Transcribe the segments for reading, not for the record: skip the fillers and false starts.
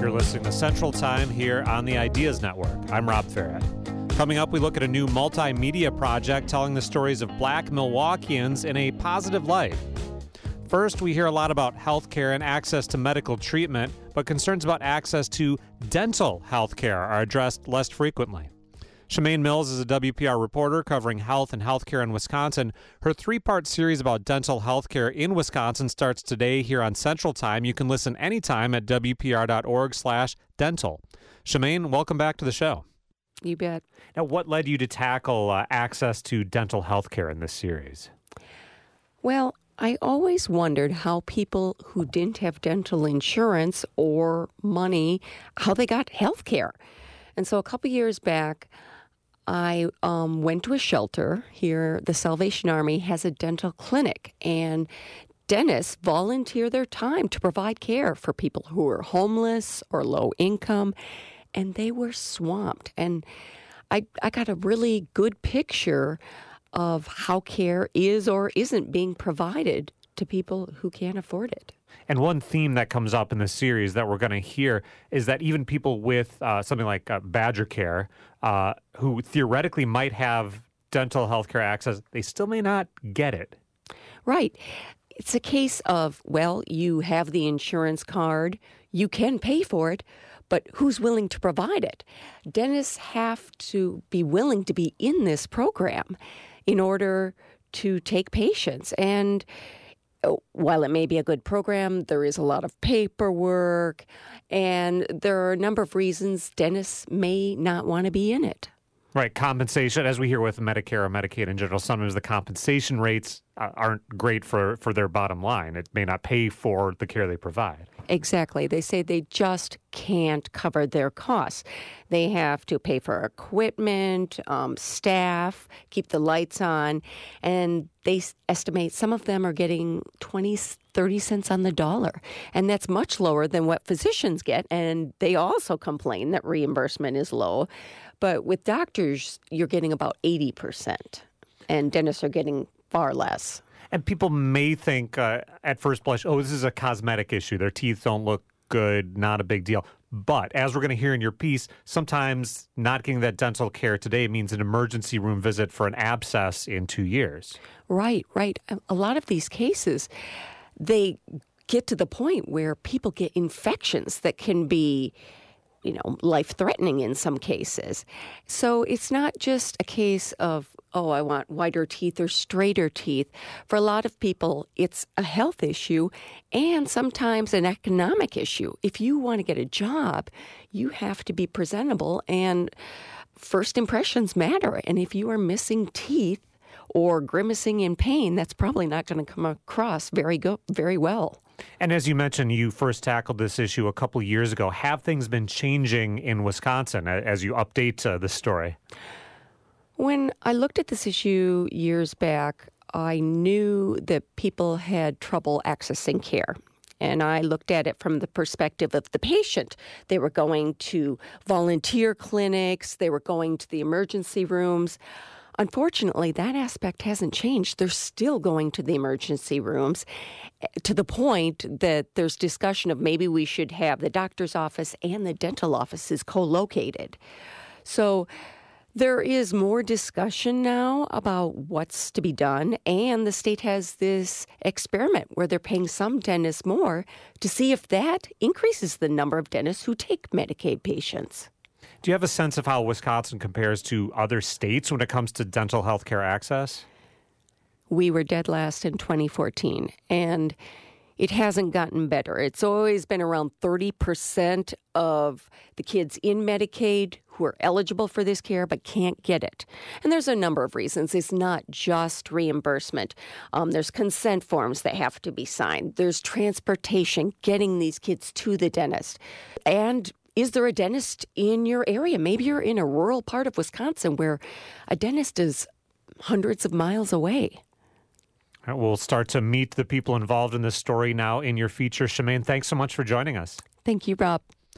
You're listening to Central Time here on the Ideas Network. I'm Rob Farrett. Coming up, we look at a new multimedia project telling the stories of Black Milwaukeeans in a positive light. First, we hear a lot about healthcare and access to medical treatment, but concerns about access to dental healthcare are addressed less frequently. Shemaine Mills is a WPR reporter covering health and healthcare in Wisconsin. Her three-part series about dental healthcare in Wisconsin starts today here on Central Time. You can listen anytime at WPR.org/dental. Shemaine, welcome back to the show. You bet. Now, what led you to tackle access to dental healthcare in this series? Well, I always wondered how people who didn't have dental insurance or money, how they got health care. And so a couple years back, I went to a shelter here. The Salvation Army has a dental clinic, and dentists volunteer their time to provide care for people who are homeless or low income, and they were swamped. And I got a really good picture of how care is or isn't being provided to people who can't afford it. And one theme that comes up in the series that we're going to hear is that even people with something like Badger Care, who theoretically might have dental health care access, they still may not get it. Right. It's a case of, well, you have the insurance card, you can pay for it, but who's willing to provide it? Dentists have to be willing to be in this program in order to take patients. And while it may be a good program, there is a lot of paperwork, and there are a number of reasons dentists may not want to be in it. Right. Compensation, as we hear with Medicare or Medicaid in general, sometimes the compensation rates aren't great for their bottom line. It may not pay for the care they provide. Exactly. They say they just can't cover their costs. They have to pay for equipment, staff, keep the lights on, and they estimate some of them are getting 20, 30 cents on the dollar. And that's much lower than what physicians get. And they also complain that reimbursement is low. But with doctors, you're getting about 80%, and dentists are getting far less. And people may think at first blush, oh, this is a cosmetic issue. Their teeth don't look good, not a big deal. But as we're going to hear in your piece, sometimes not getting that dental care today means an emergency room visit for an abscess in 2 years. Right. A lot of these cases, they get to the point where people get infections that can be life-threatening in some cases. So it's not just a case of, oh, I want whiter teeth or straighter teeth. For a lot of people, it's a health issue and sometimes an economic issue. If you want to get a job, you have to be presentable, and first impressions matter. And if you are missing teeth or grimacing in pain, that's probably not going to come across very well. And as you mentioned, you first tackled this issue a couple of years ago. Have things been changing in Wisconsin as you update the story? When I looked at this issue years back, I knew that people had trouble accessing care. And I looked at it from the perspective of the patient. They were going to volunteer clinics. They were going to the emergency rooms. Unfortunately, that aspect hasn't changed. They're still going to the emergency rooms, to the point that there's discussion of maybe we should have the doctor's office and the dental offices co-located. So there is more discussion now about what's to be done, and the state has this experiment where they're paying some dentists more to see if that increases the number of dentists who take Medicaid patients. Do you have a sense of how Wisconsin compares to other states when it comes to dental health care access? We were dead last in 2014, and it hasn't gotten better. It's always been around 30% of the kids in Medicaid who are eligible for this care but can't get it. And there's a number of reasons. It's not just reimbursement. There's consent forms that have to be signed. There's transportation, getting these kids to the dentist. And is there a dentist in your area? Maybe you're in a rural part of Wisconsin where a dentist is hundreds of miles away. We'll start to meet the people involved in this story now in your feature. Shemaine, thanks so much for joining us. Thank you, Rob.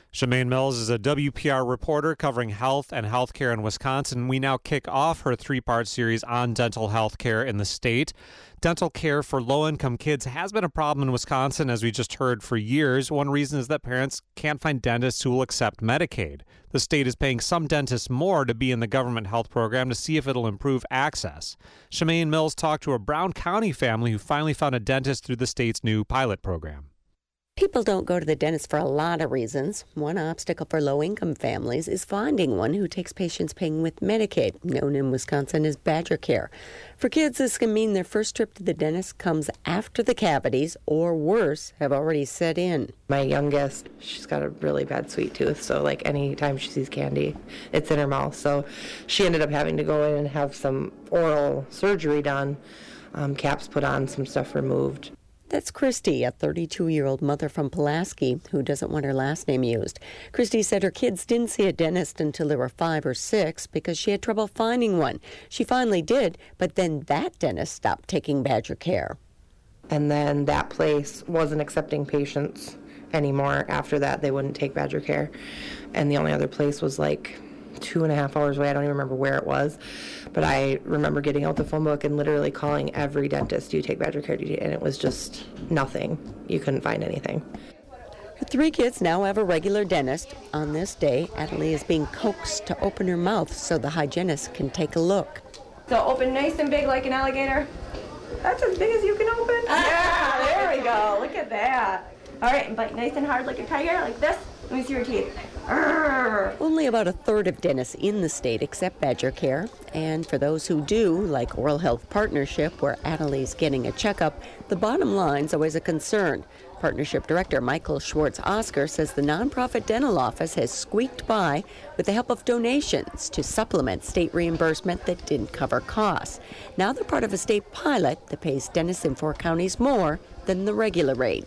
Shemaine Mills is a WPR reporter covering health and healthcare in Wisconsin. We now kick off her three-part series on dental health care in the state. Dental care for low-income kids has been a problem in Wisconsin, as we just heard, for years. One reason is that parents can't find dentists who will accept Medicaid. The state is paying some dentists more to be in the government health program to see if it'll improve access. Shemaine Mills talked to a Brown County family who finally found a dentist through the state's new pilot program. People don't go to the dentist for a lot of reasons. One obstacle for low-income families is finding one who takes patients paying with Medicaid, known in Wisconsin as Badger Care. For kids, this can mean their first trip to the dentist comes after the cavities, or worse, have already set in. My youngest, she's got a really bad sweet tooth, so like anytime she sees candy, it's in her mouth. So she ended up having to go in and have some oral surgery done, caps put on, some stuff removed. That's Christy, a 32-year-old mother from Pulaski who doesn't want her last name used. Christy said her kids didn't see a dentist until they were 5 or 6 because she had trouble finding one. She finally did, but then that dentist stopped taking Badger Care. And then that place wasn't accepting patients anymore. After that, they wouldn't take Badger Care. And the only other place was like 2.5 hours away. I don't even remember where it was. But I remember getting out the phone book and literally calling every dentist, do you take Badger Care? And it was just nothing. You couldn't find anything. Her 3 kids now have a regular dentist. On this day, Adelie is being coaxed to open her mouth so the hygienist can take a look. So open nice and big like an alligator. That's as big as you can open. Yeah, there we go. Look at that. All right, and bite nice and hard like a tiger, like this. Let me see your teeth. Arrgh. Only about a third of dentists in the state accept Badger Care. And for those who do, like Oral Health Partnership, where Adelie's getting a checkup, the bottom line's always a concern. Partnership Director Michael Schwartz-Oscar says the nonprofit dental office has squeaked by with the help of donations to supplement state reimbursement that didn't cover costs. Now they're part of a state pilot that pays dentists in 4 counties more than the regular rate.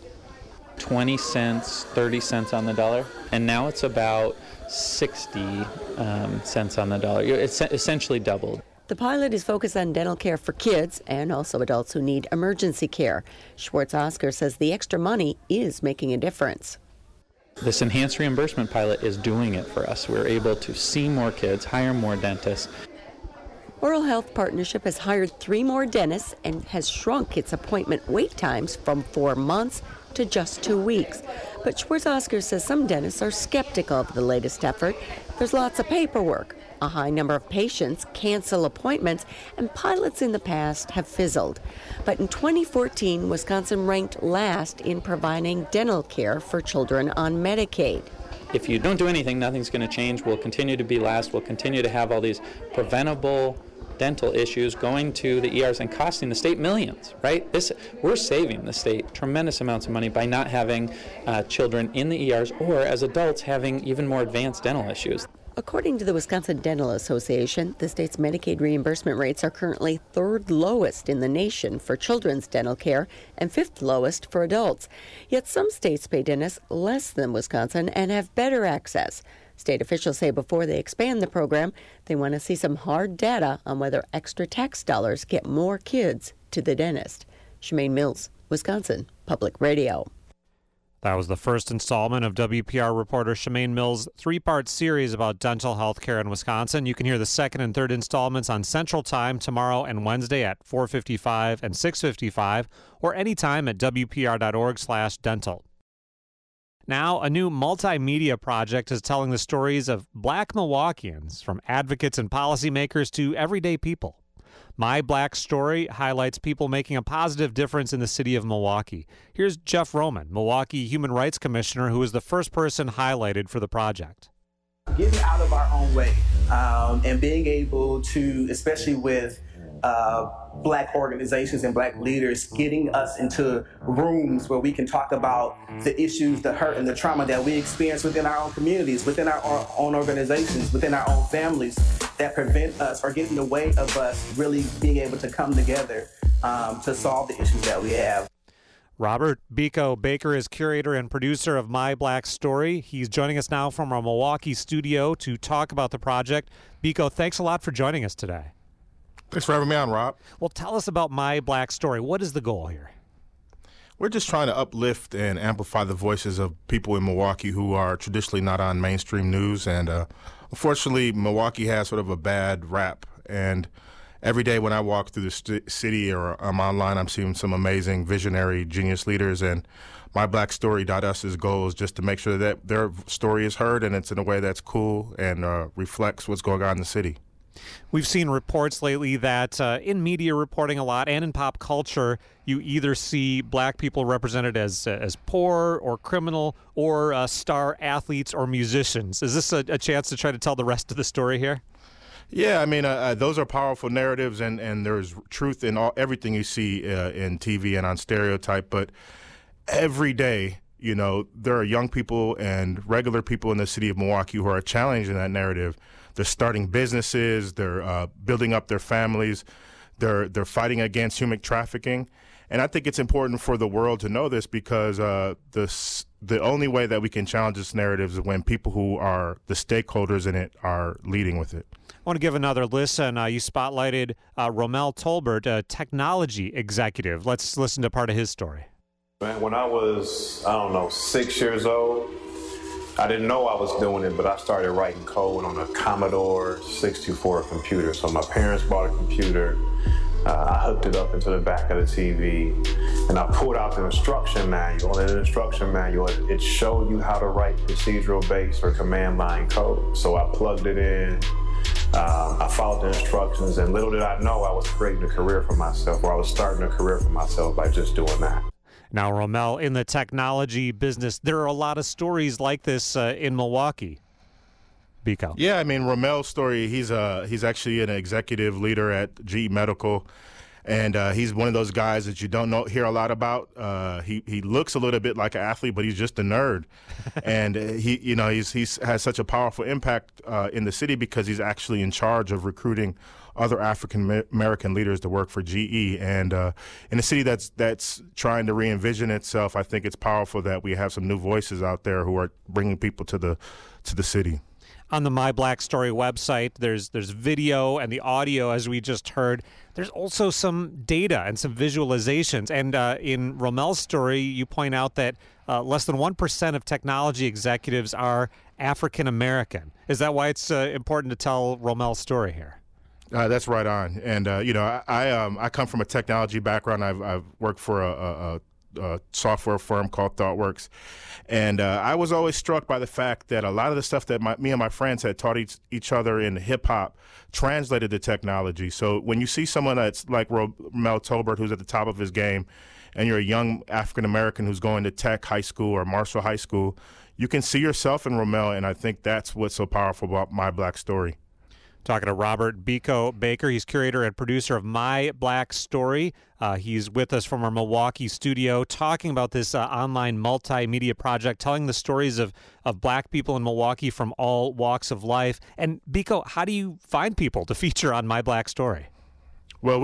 20 cents, 30 cents on the dollar, and now it's about 60 cents on the dollar. It's essentially doubled. The pilot is focused on dental care for kids and also adults who need emergency care. Schwartz-Oscar says the extra money is making a difference. This enhanced reimbursement pilot is doing it for us. We're able to see more kids, hire more dentists. Oral Health Partnership has hired 3 more dentists and has shrunk its appointment wait times from 4 months to just 2 weeks. But Schwartz-Oscar says some dentists are skeptical of the latest effort. There's lots of paperwork. A high number of patients cancel appointments, and pilots in the past have fizzled. But in 2014, Wisconsin ranked last in providing dental care for children on Medicaid. If you don't do anything, nothing's going to change. We'll continue to be last. We'll continue to have all these preventable dental issues going to the ERs and costing the state millions, right? We're saving the state tremendous amounts of money by not having children in the ERs, or as adults having even more advanced dental issues. According to the Wisconsin Dental Association, the state's Medicaid reimbursement rates are currently 3rd lowest in the nation for children's dental care and 5th lowest for adults. Yet some states pay dentists less than Wisconsin and have better access. State officials say before they expand the program, they want to see some hard data on whether extra tax dollars get more kids to the dentist. Shemaine Mills, Wisconsin Public Radio. That was the first installment of WPR reporter Shemaine Mills' 3-part series about dental health care in Wisconsin. You can hear the second and third installments on Central Time tomorrow and Wednesday at 4:55 and 6:55, or anytime at WPR.org/dental. Now, a new multimedia project is telling the stories of Black Milwaukeeans, from advocates and policymakers to everyday people. My Black Story highlights people making a positive difference in the city of Milwaukee. Here's Jeff Roman, Milwaukee Human Rights Commissioner, who was the first person highlighted for the project. Getting out of our own way and being able to, especially with Black organizations and Black leaders, getting us into rooms where we can talk about the issues, the hurt, and the trauma that we experience within our own communities, within our own organizations, within our own families, that prevent us or get in the way of us really being able to come together to solve the issues that we have. Robert Biko Baker is curator and producer of My Black Story. He's joining us now from our Milwaukee studio to talk about the project. Biko, thanks a lot for joining us today. Thanks for having me on, Rob. Well, tell us about My Black Story. What is the goal here? We're just trying to uplift and amplify the voices of people in Milwaukee who are traditionally not on mainstream news. And unfortunately, Milwaukee has sort of a bad rap. And every day when I walk through the city or I'm online, I'm seeing some amazing visionary genius leaders. And MyBlackStory.us's goal is just to make sure that their story is heard and it's in a way that's cool and reflects what's going on in the city. We've seen reports lately that in media reporting a lot and in pop culture, you either see black people represented as poor or criminal or star athletes or musicians. Is this a chance to try to tell the rest of the story here? Yeah, I mean, those are powerful narratives, and there's truth in everything you see in TV and on stereotype. But every day, you know, there are young people and regular people in the city of Milwaukee who are challenging that narrative. They're starting businesses. They're building up their families. They're fighting against human trafficking. And I think it's important for the world to know this because the only way that we can challenge this narrative is when people who are the stakeholders in it are leading with it. I want to give another listen. You spotlighted Romel Tolbert, a technology executive. Let's listen to part of his story. Man, when I was, 6 years old, I didn't know I was doing it, but I started writing code on a Commodore 624 computer. So my parents bought a computer. I hooked it up into the back of the TV, and I pulled out the instruction manual. And in the instruction manual, it showed you how to write procedural-based or command line code. So I plugged it in. I followed the instructions, and little did I know I was creating a career for myself, or I was starting a career for myself by just doing that. Now, Romel, in the technology business, there are a lot of stories like this in Milwaukee. Biko. Yeah, I mean, Romel's story, he's actually an executive leader at GE Medical, and he's one of those guys that you don't hear a lot about. He looks a little bit like an athlete, but he's just a nerd. And he's has such a powerful impact in the city because he's actually in charge of recruiting other African American leaders to work for GE. And in a city that's trying to re-envision itself, I think it's powerful that we have some new voices out there who are bringing people to the city. On the My Black Story website, there's video and the audio, as we just heard. There's also some data and some visualizations. And in Romel's story, you point out that less than 1% of technology executives are African American. Is that why it's important to tell Romel's story here? That's right on. And I come from a technology background. I've worked for a software firm called ThoughtWorks. And I was always struck by the fact that a lot of the stuff that me and my friends had taught each other in hip-hop translated to technology. So when you see someone that's like Romel Tolbert, who's at the top of his game, and you're a young African-American who's going to Tech High School or Marshall High School, you can see yourself in Romel, and I think that's what's so powerful about My Black Story. Talking to Robert Biko Baker. He's curator and producer of My Black Story. He's with us from our Milwaukee studio talking about this online multimedia project, telling the stories of black people in Milwaukee from all walks of life. And Biko, how do you find people to feature on My Black Story? Well,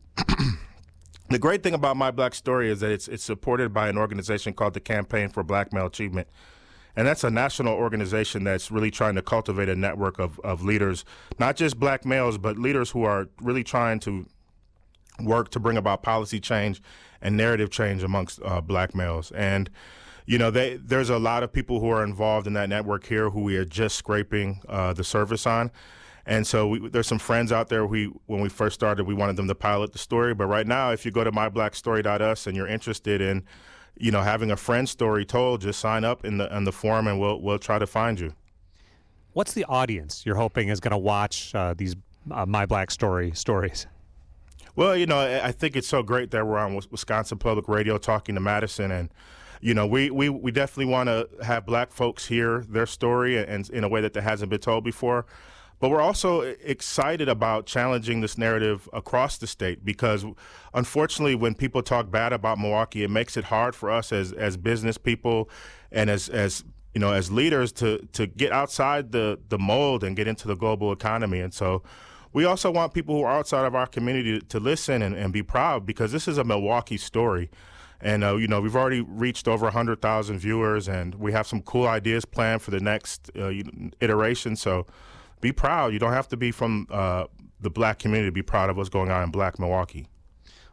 the great thing about My Black Story is that it's supported by an organization called the Campaign for Black Male Achievement. And that's a national organization that's really trying to cultivate a network of leaders, not just black males, but leaders who are really trying to work to bring about policy change and narrative change amongst black males. And, there's a lot of people who are involved in that network here who we are just scraping the surface on. And so there's some friends out there when we first started, we wanted them to pilot the story. But right now, if you go to myblackstory.us and you're interested in having a friend story told, just sign up in the forum and we'll try to find you. What's the audience you're hoping is going to watch these My Black Story stories? Well, I think it's so great that we're on Wisconsin Public Radio talking to Madison, and we definitely want to have black folks hear their story and in a way that hasn't been told before. But we're also excited about challenging this narrative across the state because, unfortunately, when people talk bad about Milwaukee, it makes it hard for us as business people and as leaders to get outside the mold and get into the global economy. And so we also want people who are outside of our community to listen and be proud because this is a Milwaukee story. And, we've already reached over 100,000 viewers, and we have some cool ideas planned for the next iteration. So be proud. You don't have to be from the black community to be proud of what's going on in Black Milwaukee.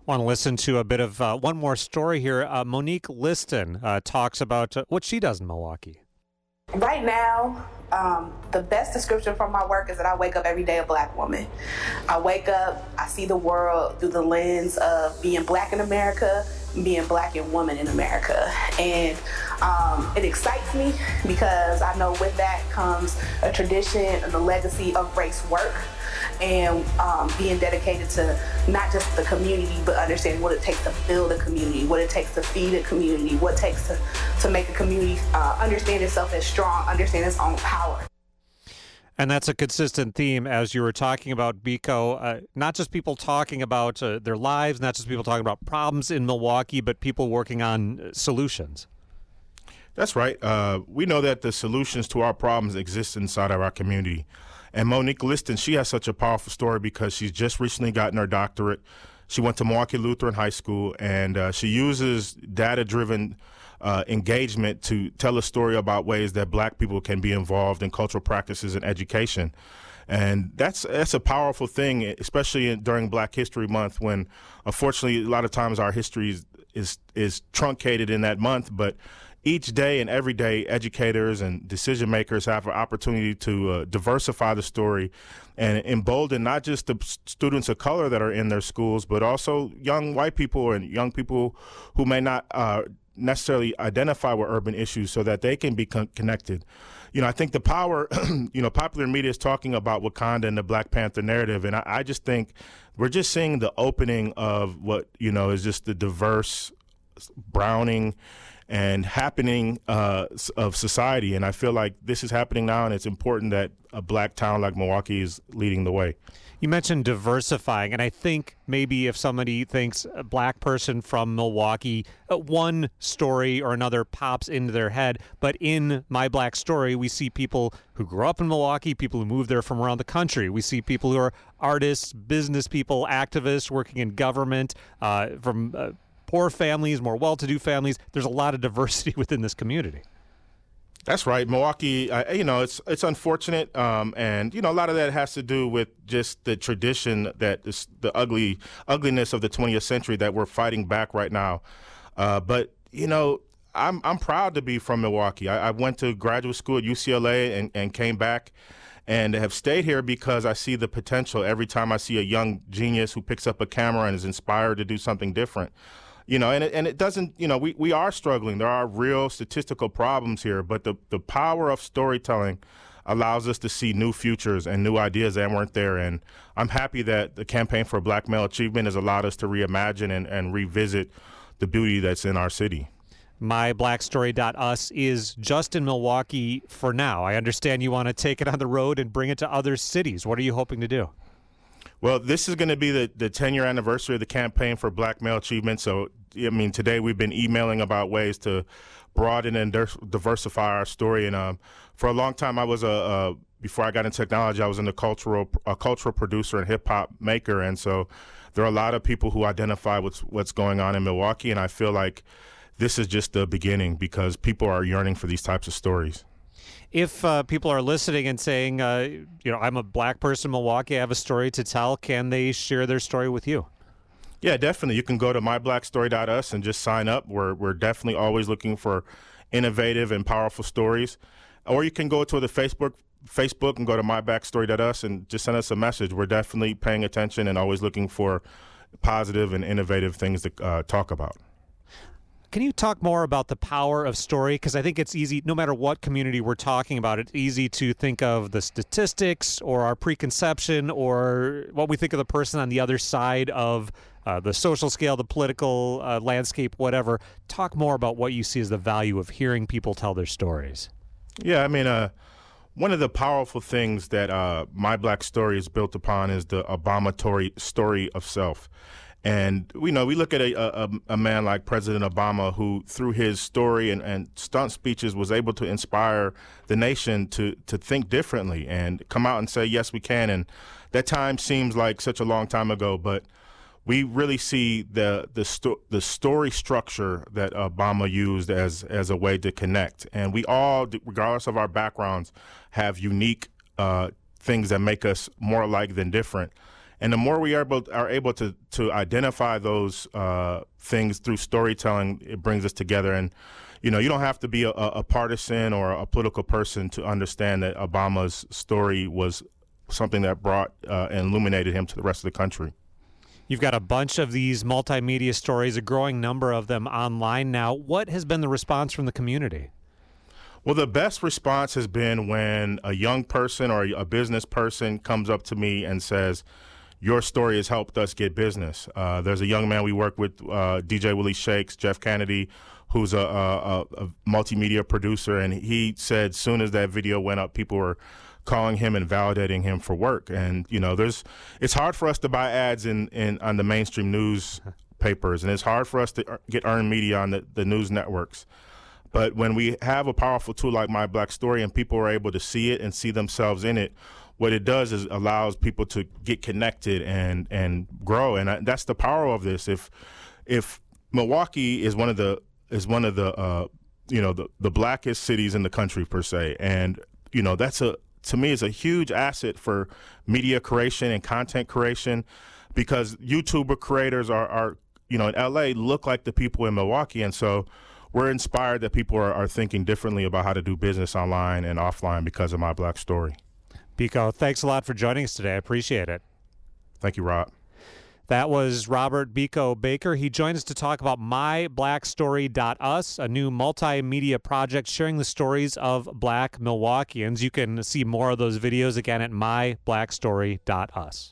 Want to listen to a bit of one more story here. Monique Liston talks about what she does in Milwaukee. Right now, the best description for my work is that I wake up every day a black woman. I wake up, I see the world through the lens of being black in America, being black and woman in America. And it excites me because I know with that comes a tradition and the legacy of race work and being dedicated to not just the community, but understanding what it takes to build a community, what it takes to feed a community, what it takes to make a community understand itself as strong, understand its own power. And that's a consistent theme as you were talking about, Biko. Not just people talking about their lives, not just people talking about problems in Milwaukee, but people working on solutions. That's right. We know that the solutions to our problems exist inside of our community. And Monique Liston, she has such a powerful story because she's just recently gotten her doctorate. She went to Milwaukee Lutheran High School, and she uses data-driven engagement to tell a story about ways that black people can be involved in cultural practices and education. And that's a powerful thing, especially during Black History Month, when unfortunately a lot of times our history is truncated in that month. But each day and every day, educators and decision makers have an opportunity to diversify the story and embolden not just the students of color that are in their schools, but also young white people and young people who may not necessarily identify with urban issues so that they can be connected. You know, I think the power, popular media is talking about Wakanda and the Black Panther narrative, and I just think we're just seeing the opening of what, is just the diverse browning and happening of society. And I feel like this is happening now, and it's important that a black town like Milwaukee is leading the way. You mentioned diversifying, and I think maybe if somebody thinks a black person from Milwaukee, one story or another pops into their head. But in My Black Story, we see people who grew up in Milwaukee, people who moved there from around the country. We see people who are artists, business people, activists, working in government, from poor families, more well-to-do families. There's a lot of diversity within this community. That's right. Milwaukee, it's unfortunate, and a lot of that has to do with just the tradition that the ugliness of the 20th century that we're fighting back right now. But I'm proud to be from Milwaukee. I went to graduate school at UCLA and came back and have stayed here because I see the potential every time I see a young genius who picks up a camera and is inspired to do something different. And it doesn't, we are struggling. There are real statistical problems here, but the power of storytelling allows us to see new futures and new ideas that weren't there. And I'm happy that the Campaign for Black Male Achievement has allowed us to reimagine and revisit the beauty that's in our city. MyBlackStory.us is just in Milwaukee for now. I understand you want to take it on the road and bring it to other cities. What are you hoping to do? Well, this is going to be the 10-year anniversary of the Campaign for Black Male Achievement. So, today we've been emailing about ways to broaden and diversify our story. And for a long time, I was before I got into technology, I was a cultural producer and hip hop maker. And so there are a lot of people who identify with what's going on in Milwaukee. And I feel like this is just the beginning because people are yearning for these types of stories. If people are listening and saying, I'm a black person in Milwaukee, I have a story to tell, can they share their story with you? Yeah, definitely. You can go to myblackstory.us and just sign up. We're definitely always looking for innovative and powerful stories. Or you can go to the Facebook and go to myblackstory.us and just send us a message. We're definitely paying attention and always looking for positive and innovative things to talk about. Can you talk more about the power of story? Because I think it's easy, no matter what community we're talking about, it's easy to think of the statistics or our preconception or what we think of the person on the other side of the social scale, the political landscape, whatever. Talk more about what you see as the value of hearing people tell their stories. Yeah, one of the powerful things that My Black Story is built upon is the Obama story of self. And we look at a man like President Obama who, through his story and stunt speeches, was able to inspire the nation to think differently and come out and say, yes, we can. And that time seems like such a long time ago, but we really see the story structure that Obama used as a way to connect. And we all, regardless of our backgrounds, have unique things that make us more alike than different. And the more we are able to identify those things through storytelling, it brings us together. And, you don't have to be a partisan or a political person to understand that Obama's story was something that brought and illuminated him to the rest of the country. You've got a bunch of these multimedia stories, a growing number of them online now. What has been the response from the community? Well, the best response has been when a young person or a business person comes up to me and says, your story has helped us get business. There's a young man we work with, DJ Willie Shakes, Jeff Kennedy, who's a multimedia producer, and he said as soon as that video went up, people were calling him and validating him for work. And, it's hard for us to buy ads on the mainstream newspapers, and it's hard for us to get earned media on the news networks. But when we have a powerful tool like My Black Story and people are able to see it and see themselves in it, what it does is allows people to get connected and grow. And that's the power of this. If Milwaukee is one of the the blackest cities in the country per se, and that's to me is a huge asset for media creation and content creation, because YouTuber creators are in LA look like the people in Milwaukee, and so we're inspired that people are thinking differently about how to do business online and offline because of My Black Story. Biko, thanks a lot for joining us today. I appreciate it. Thank you, Rob. That was Robert Biko Baker. He joined us to talk about MyBlackStory.us, a new multimedia project sharing the stories of Black Milwaukeeans. You can see more of those videos again at MyBlackStory.us.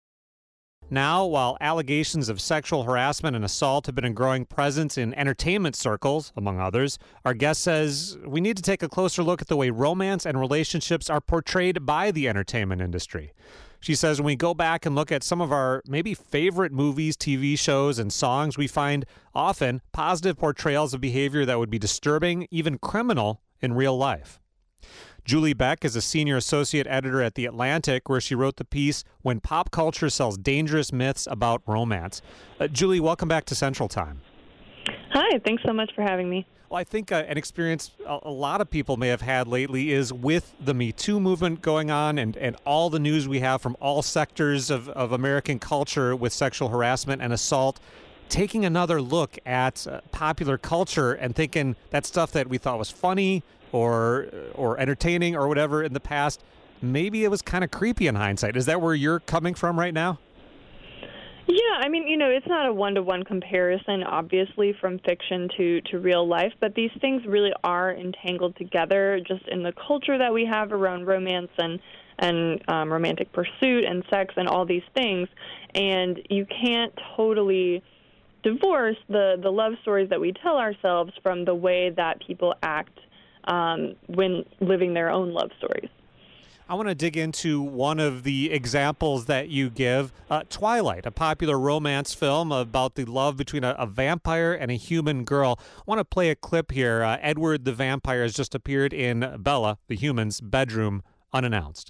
Now, while allegations of sexual harassment and assault have been a growing presence in entertainment circles, among others, our guest says we need to take a closer look at the way romance and relationships are portrayed by the entertainment industry. She says when we go back and look at some of our maybe favorite movies, TV shows, and songs, we find often positive portrayals of behavior that would be disturbing, even criminal, in real life. Julie Beck is a senior associate editor at The Atlantic, where she wrote the piece, When Pop Culture Sells Dangerous Myths About Romance. Julie, welcome back to Central Time. Hi, thanks so much for having me. Well, I think an experience a lot of people may have had lately is with the Me Too movement going on and all the news we have from all sectors of American culture with sexual harassment and assault, taking another look at popular culture and thinking that stuff that we thought was funny or entertaining or whatever in the past, maybe it was kind of creepy in hindsight. Is that where you're coming from right now? Yeah, I mean, it's not a one-to-one comparison, obviously, from fiction to real life, but these things really are entangled together just in the culture that we have around romance and romantic pursuit and sex and all these things. And you can't totally divorce the love stories that we tell ourselves from the way that people act when living their own love stories. I want to dig into one of the examples that you give, Twilight, a popular romance film about the love between a vampire and a human girl. I want to play a clip here. Edward the vampire has just appeared in Bella, the human's bedroom, unannounced.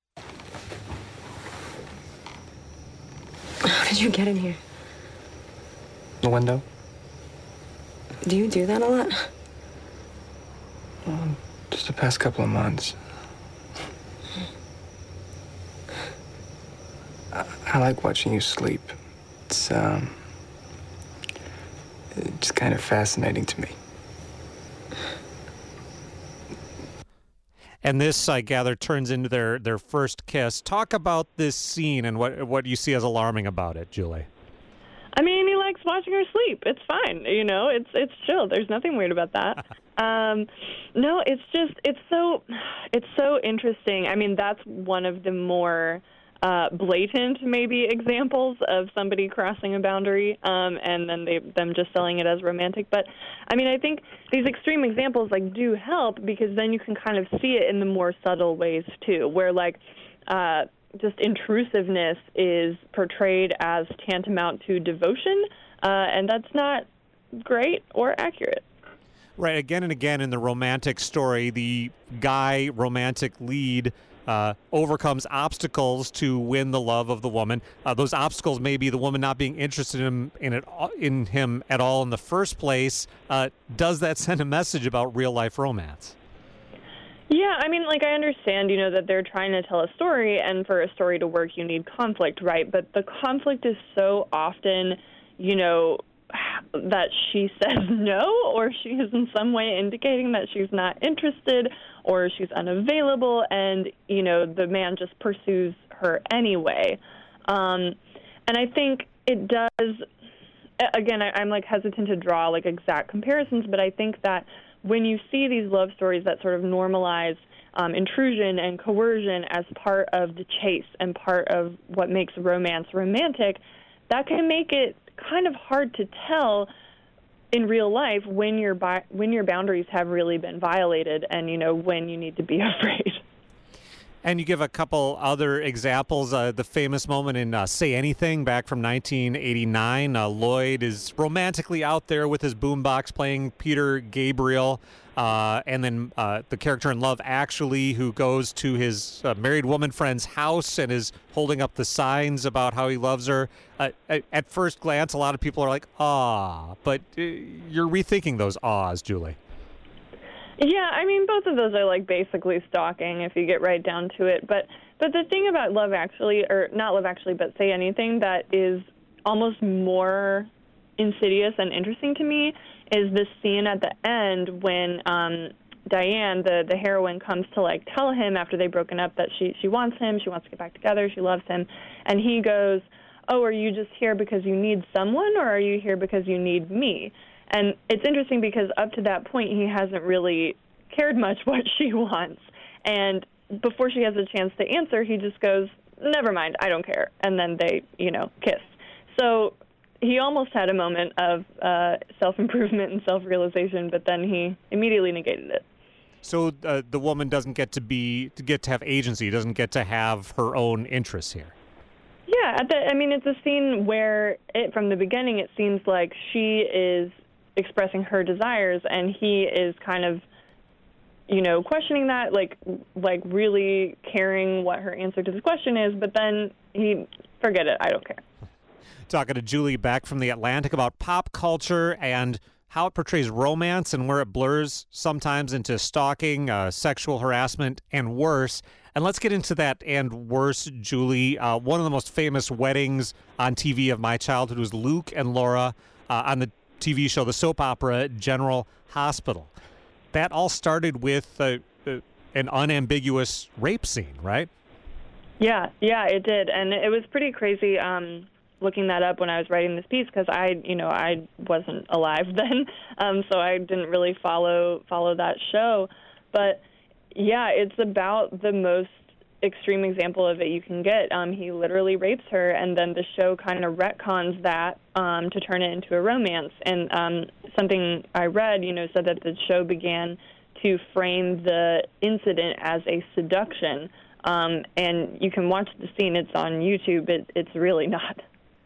How did you get in here? The window. Do you do that a lot? Well, just the past couple of months. I like watching you sleep. It's kind of fascinating to me. And this, I gather, turns into their first kiss. Talk about this scene and what you see as alarming about it, Julie. I mean, he likes watching her sleep. It's fine, it's chill. There's nothing weird about that. No, it's so interesting. I mean, that's one of the more blatant, maybe, examples of somebody crossing a boundary, and then them just selling it as romantic. But, I mean, I think these extreme examples, do help because then you can kind of see it in the more subtle ways, too, where, just intrusiveness is portrayed as tantamount to devotion, and that's not great or accurate. Right. Again and again in the romantic story, the guy romantic lead overcomes obstacles to win the love of the woman. Those obstacles may be the woman not being interested in him at all in the first place. Does that send a message about real life romance? Yeah, I mean, like, I understand, that they're trying to tell a story, and for a story to work, you need conflict, right? But the conflict is so often, that she says no, or she is in some way indicating that she's not interested, or she's unavailable, and, the man just pursues her anyway. And I think it does, again, I'm, hesitant to draw, exact comparisons, but I think that when you see these love stories that sort of normalize intrusion and coercion as part of the chase and part of what makes romance romantic, that can make it kind of hard to tell in real life when your boundaries have really been violated and, when you need to be afraid. And you give a couple other examples. The famous moment in Say Anything back from 1989. Lloyd is romantically out there with his boombox playing Peter Gabriel. And then the character in Love Actually, who goes to his married woman friend's house and is holding up the signs about how he loves her. At first glance, a lot of people are like, "Ah," but you're rethinking those ahs, Julie. Yeah, I mean, both of those are basically stalking if you get right down to it. But the thing about Love Actually, or not Love Actually, but Say Anything, that is almost more insidious and interesting to me is the scene at the end when Diane, the heroine, comes to tell him after they've broken up that she wants him, she wants to get back together, she loves him, and he goes, "Oh, are you just here because you need someone, or are you here because you need me?" And it's interesting because up to that point, he hasn't really cared much what she wants. And before she has a chance to answer, he just goes, "Never mind, I don't care." And then they, kiss. So he almost had a moment of self-improvement and self-realization, but then he immediately negated it. So the woman doesn't get to have agency, doesn't get to have her own interests here. Yeah, it's a scene where from the beginning it seems like she is expressing her desires, and he is kind of, questioning that, like really caring what her answer to the question is, but then forget it, I don't care. Talking to Julie back from The Atlantic about pop culture and how it portrays romance and where it blurs sometimes into stalking, sexual harassment, and worse. And let's get into that and worse, Julie. One of the most famous weddings on TV of my childhood was Luke and Laura on the TV show, the soap opera General Hospital. That all started with an unambiguous rape scene, right? Yeah, it did. And it was pretty crazy looking that up when I was writing this piece because I wasn't alive then, so I didn't really follow that show. But yeah, it's about the most extreme example of it you can get. He literally rapes her, and then the show kind of retcons that to turn it into a romance. And something I read, said that the show began to frame the incident as a seduction. And you can watch the scene. It's on YouTube. It's really not.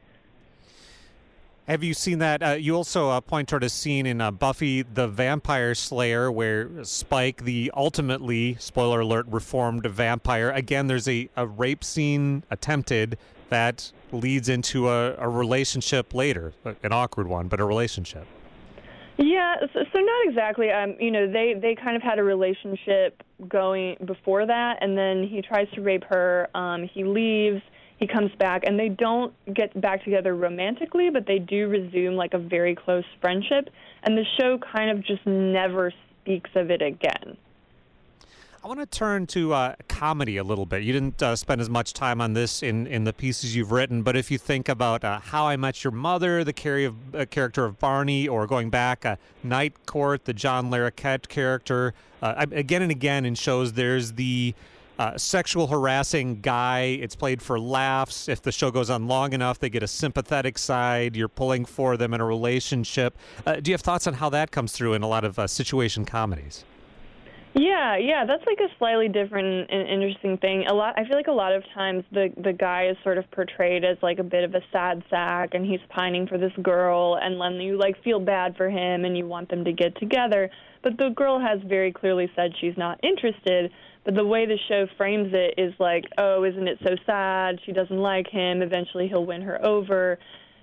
Have you seen that? You also point toward a scene in Buffy the Vampire Slayer where Spike, the ultimately, spoiler alert, reformed vampire, again, there's a rape scene attempted that leads into a relationship later, an awkward one, but a relationship. Yeah, so not exactly. They kind of had a relationship going before that, and then he tries to rape her. He leaves. He comes back, and they don't get back together romantically, but they do resume a very close friendship, and the show kind of just never speaks of it again. I want to turn to comedy a little bit. You didn't spend as much time on this in the pieces you've written, but if you think about How I Met Your Mother, the character of Barney, or going back, Night Court, the John Larroquette character, again and again in shows there's the sexual harassing guy. It's played for laughs. If the show goes on long enough, they get a sympathetic side. You're pulling for them in a relationship. Do you have thoughts on how that comes through in a lot of situation comedies? Yeah, that's a slightly different and interesting thing. I feel like a lot of times the guy is sort of portrayed as a bit of a sad sack, and he's pining for this girl, and then you feel bad for him and you want them to get together. But the girl has very clearly said she's not interested. But the way the show frames it is oh, isn't it so sad? She doesn't like him. Eventually he'll win her over.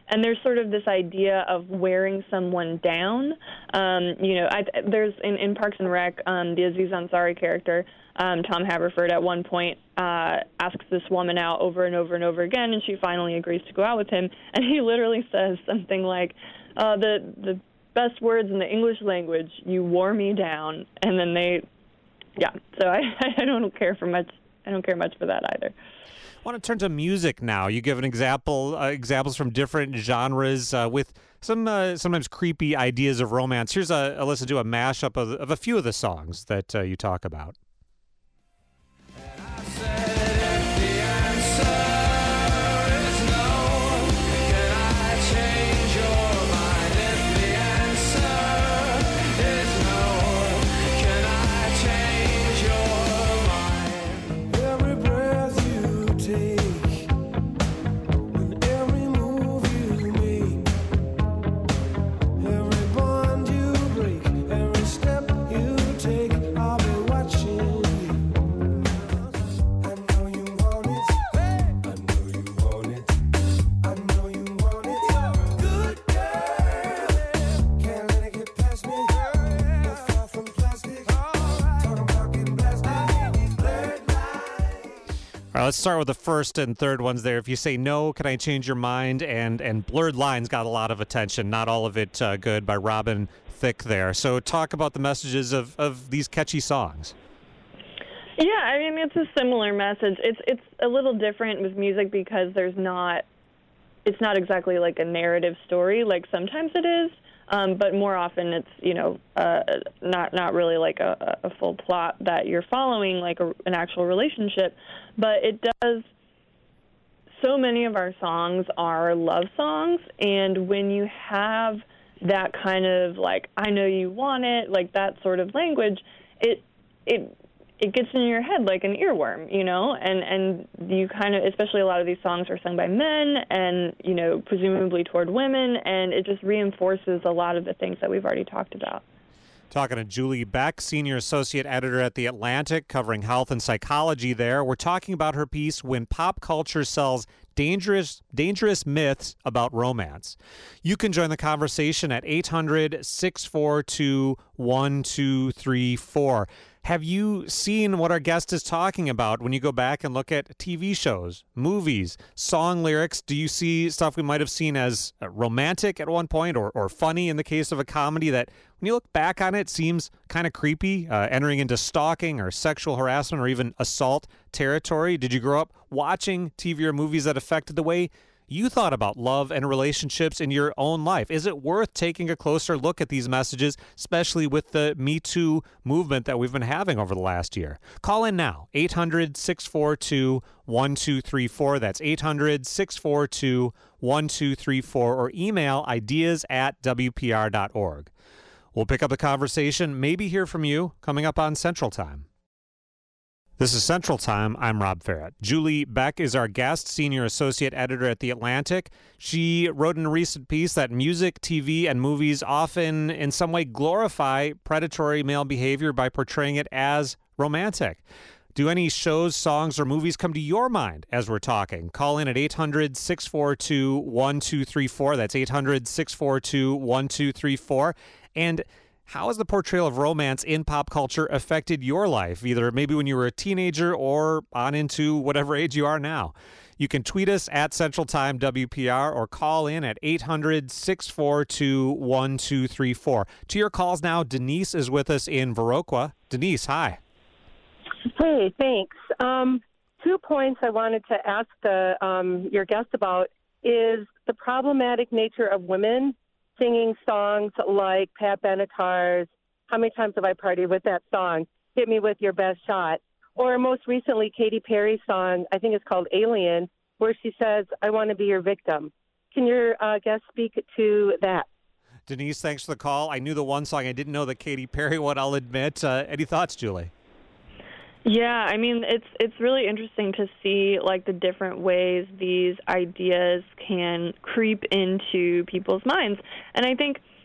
And there's sort of this idea of wearing someone down. There's in Parks and Rec, the Aziz Ansari character, Tom Haverford, at one point asks this woman out over and over and over again, and she finally agrees to go out with him. And he literally says something like, the best words in the English language, "You wore me down." And then so I don't care for much. I don't care much for that either. I want to turn to music now. You give an examples from different genres with some sometimes creepy ideas of romance. Here's a listen to a mashup of a few of the songs that you talk about. All right, let's start with the first and third ones there. If you say no, can I change your mind? And Blurred Lines got a lot of attention. Not all of it good, by Robin Thicke there. So talk about the messages of these catchy songs. Yeah, I mean, it's a similar message. It's a little different with music because it's not exactly like a narrative story. Like sometimes it is, but more often it's not really like a full plot that you're following, like an actual relationship. But it does. So many of our songs are love songs, and when you have that kind of like "I know you want it," like that sort of language, it gets in your head like an earworm, and you kind of, especially a lot of these songs are sung by men and, presumably toward women, and it just reinforces a lot of the things that we've already talked about. Talking to Julie Beck, Senior Associate Editor at The Atlantic, covering health and psychology there. We're talking about her piece, When Pop Culture Sells Dangerous Myths About Romance. You can join the conversation at 800-642-1234. Have you seen what our guest is talking about when you go back and look at TV shows, movies, song lyrics? Do you see stuff we might have seen as romantic at one point or funny in the case of a comedy that when you look back on it seems kind of creepy, entering into stalking or sexual harassment or even assault territory? Did you grow up watching TV or movies that affected the way you thought about love and relationships in your own life? Is it worth taking a closer look at these messages, especially with the Me Too movement that we've been having over the last year? Call in now, 800-642-1234. That's 800-642-1234, or email ideas@wpr.org. We'll pick up the conversation, maybe hear from you, coming up on Central Time. This is Central Time. I'm Rob Ferret. Julie Beck is our guest, Senior Associate Editor at The Atlantic. She wrote in a recent piece that music, TV, and movies often in some way glorify predatory male behavior by portraying it as romantic. Do any shows, songs, or movies come to your mind as we're talking? Call in at 800-642-1234. That's 800-642-1234. And how has the portrayal of romance in pop culture affected your life, either maybe when you were a teenager or on into whatever age you are now? You can tweet us at Central Time WPR or call in at 800-642-1234. To your calls now, Denise is with us in Viroqua. Denise, hi. Hey, thanks. 2 points I wanted to ask your guest about is the problematic nature of women singing songs like Pat Benatar's "How Many Times Have I Partied with That Song," "Hit Me With Your Best Shot," or most recently Katy Perry's song, I think it's called "Alien," where she says, "I want to be your victim." Can your guest speak to that? Denise, thanks for the call. I knew the one song. I didn't know the Katy Perry one, I'll admit. Any thoughts, Julie? Yeah, I mean, it's really interesting to see like the different ways these ideas can creep into people's minds. And I think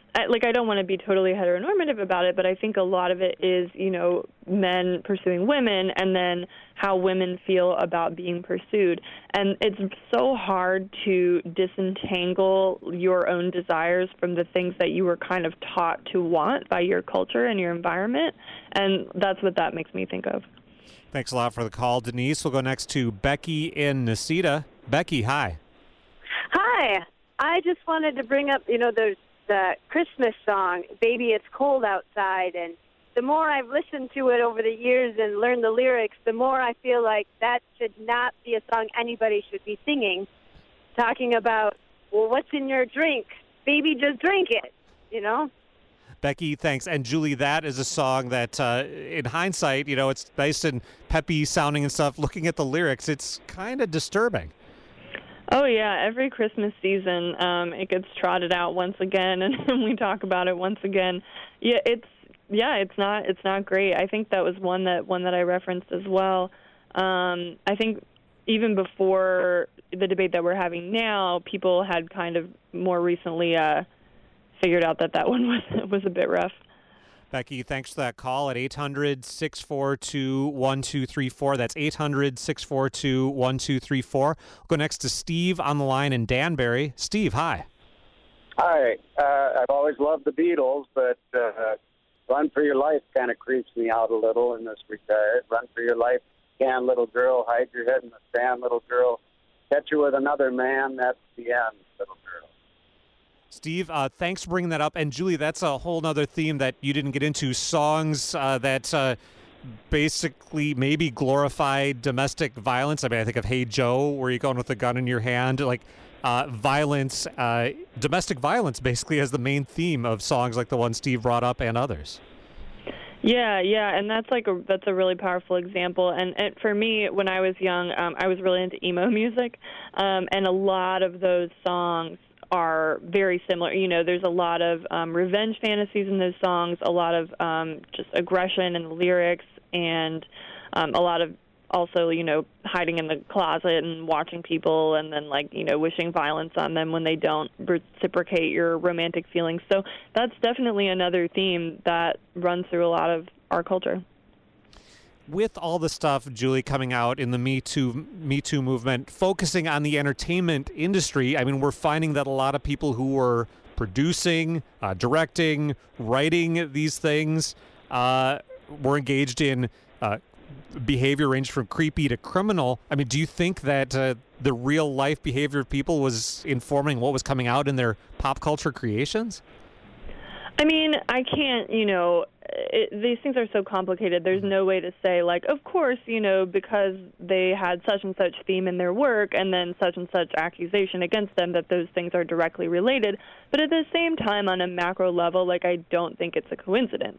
I don't want to be totally heteronormative about it, but I think a lot of it is, men pursuing women and then how women feel about being pursued. And it's so hard to disentangle your own desires from the things that you were kind of taught to want by your culture and your environment. And that's what that makes me think of. Thanks a lot for the call, Denise. We'll go next to Becky in Necedah. Becky, hi. Hi. I just wanted to bring up, there's the Christmas song, Baby It's Cold Outside, and the more I've listened to it over the years and learned the lyrics, the more I feel like that should not be a song anybody should be singing, talking about, well, what's in your drink? Baby, just drink it, Becky, thanks. And Julie, that is a song that, in hindsight, it's nice and peppy sounding and stuff. Looking at the lyrics, it's kind of disturbing. Oh, yeah. Every Christmas season, it gets trotted out once again, and we talk about it once again. It's not great. I think that was one that I referenced as well. I think even before the debate that we're having now, people had kind of more recently figured out that one was a bit rough. Becky, thanks for that call at 800-642-1234. That's 800-642-1234. We'll go next to Steve on the line in Danbury. Steve, hi. Hi. I've always loved the Beatles, but Run for Your Life kind of creeps me out a little in this regard. Run for your life, can, little girl. Hide your head in the sand, little girl. Catch you with another man, that's the end, little girl. Steve, thanks for bringing that up. And Julie, that's a whole other theme that you didn't get into, songs that basically maybe glorify domestic violence. I mean, I think of Hey Joe, where you're going with a gun in your hand, like violence, domestic violence basically as the main theme of songs like the one Steve brought up and others. Yeah, and that's a really powerful example. And for me, when I was young, I was really into emo music, and a lot of those songs are very similar. There's a lot of revenge fantasies in those songs, a lot of just aggression in the lyrics, and a lot of also, hiding in the closet and watching people and then, wishing violence on them when they don't reciprocate your romantic feelings. So that's definitely another theme that runs through a lot of our culture. With all the stuff, Julie, coming out in the Me Too movement, focusing on the entertainment industry, I mean, we're finding that a lot of people who were producing, directing, writing these things were engaged in behavior ranged from creepy to criminal. I mean, do you think that the real life behavior of people was informing what was coming out in their pop culture creations? I mean, I can't, these things are so complicated. There's no way to say, of course, because they had such and such theme in their work and then such and such accusation against them that those things are directly related. But at the same time, on a macro level, I don't think it's a coincidence.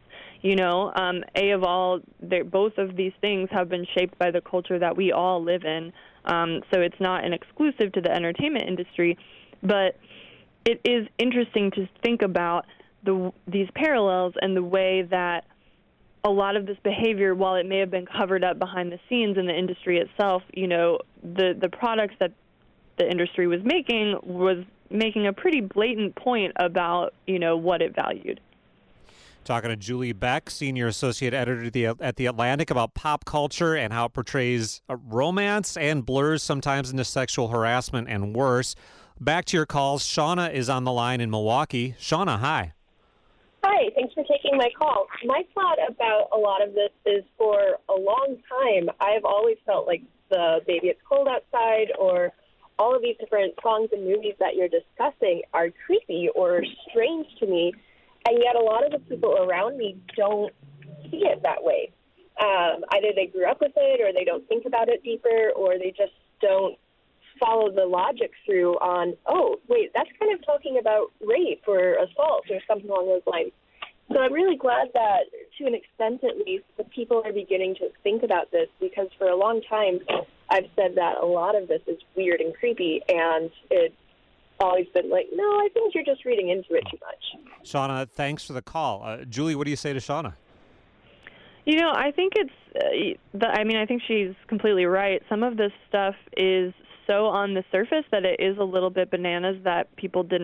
Both of these things have been shaped by the culture that we all live in. So it's not an exclusive to the entertainment industry. But it is interesting to think about these parallels and the way that a lot of this behavior, while it may have been covered up behind the scenes in the industry itself, the products that the industry was making a pretty blatant point about, what it valued. Talking to Julie Beck, Senior Associate Editor at The Atlantic, about pop culture and how it portrays romance and blurs sometimes into sexual harassment and worse. Back to your calls. Shauna is on the line in Milwaukee. Shauna, hi. Hi, thanks for taking my call. My thought about a lot of this is for a long time, I've always felt like the Baby It's Cold Outside or all of these different songs and movies that you're discussing are creepy or strange to me, and yet a lot of the people around me don't see it that way. Either they grew up with it or they don't think about it deeper or they just don't follow the logic through on, oh, wait, that's kind of talking about rape or assault or something along those lines. So I'm really glad that, to an extent at least, the people are beginning to think about this, because for a long time I've said that a lot of this is weird and creepy, and it's always been like, no, I think you're just reading into it too much. Shauna, thanks for the call. Julie, what do you say to Shauna? I think I think she's completely right. Some of this stuff is so on the surface that it is a little bit bananas that people didn't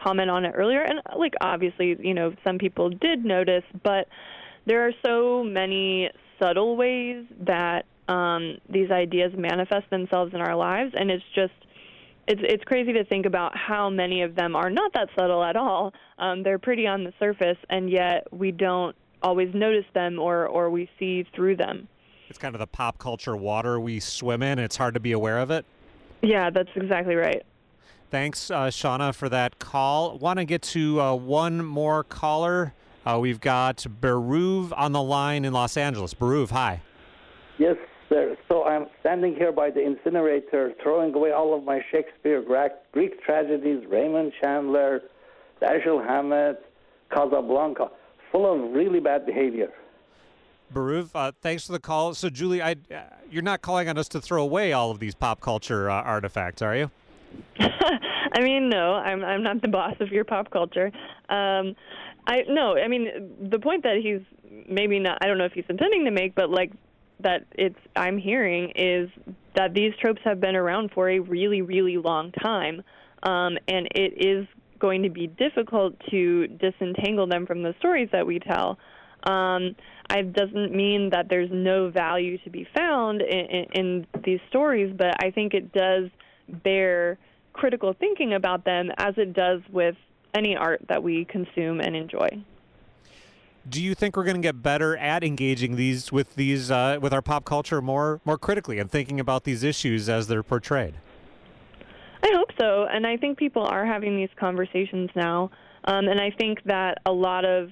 comment on it earlier, and like obviously, some people did notice, but there are so many subtle ways that these ideas manifest themselves in our lives, and it's crazy to think about how many of them are not that subtle at all. They're pretty on the surface, and yet we don't always notice them or we see through them. It's kind of the pop culture water we swim in. It's hard to be aware of it. Yeah, that's exactly right. Thanks, Shauna, for that call. Want to get to one more caller. We've got Beruv on the line in Los Angeles. Beruv, hi. Yes, sir. So I'm standing here by the incinerator, throwing away all of my Shakespeare, Greek tragedies, Raymond Chandler, Dashiell Hammett, Casablanca, full of really bad behavior. Beruv, thanks for the call. So, Julie, you're not calling on us to throw away all of these pop culture artifacts, are you? I mean, no, I'm not the boss of your pop culture. The point that he's maybe not, I don't know if he's intending to make, but like that I'm hearing is that these tropes have been around for a really, really long time. And it is going to be difficult to disentangle them from the stories that we tell. It doesn't mean that there's no value to be found in these stories, but I think it does bear critical thinking about them, as it does with any art that we consume and enjoy. Do you think we're going to get better at engaging with our pop culture more critically and thinking about these issues as they're portrayed? I hope so, and I think people are having these conversations now, and I think that a lot of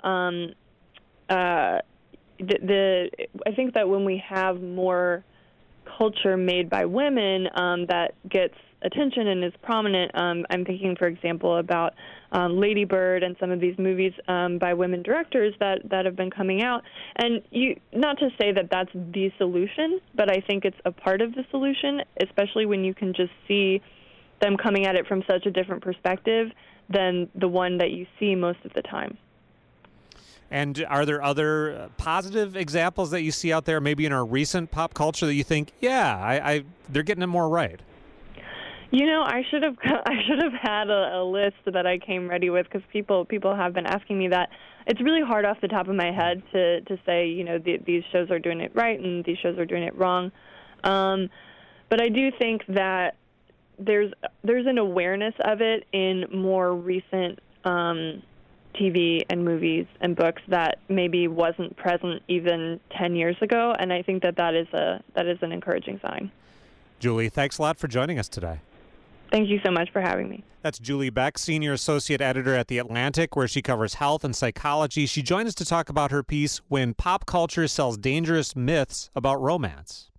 I think that when we have more culture made by women that gets attention and is prominent, I'm thinking, for example, about Lady Bird and some of these movies by women directors that have been coming out. And not to say that that's the solution, but I think it's a part of the solution, especially when you can just see them coming at it from such a different perspective than the one that you see most of the time. And are there other positive examples that you see out there, maybe in our recent pop culture, that you think, they're getting it more right? I should have had a list that I came ready with, because people have been asking me that. It's really hard off the top of my head to say, these shows are doing it right and these shows are doing it wrong. But I do think that there's an awareness of it in more recent TV and movies and books that maybe wasn't present even 10 years ago, and I think that is an encouraging sign. Julie, thanks a lot for joining us today. Thank you so much for having me. That's Julie Beck, Senior Associate Editor at The Atlantic, where she covers health and psychology. She joined us to talk about her piece, When Pop Culture Sells Dangerous Myths About Romance.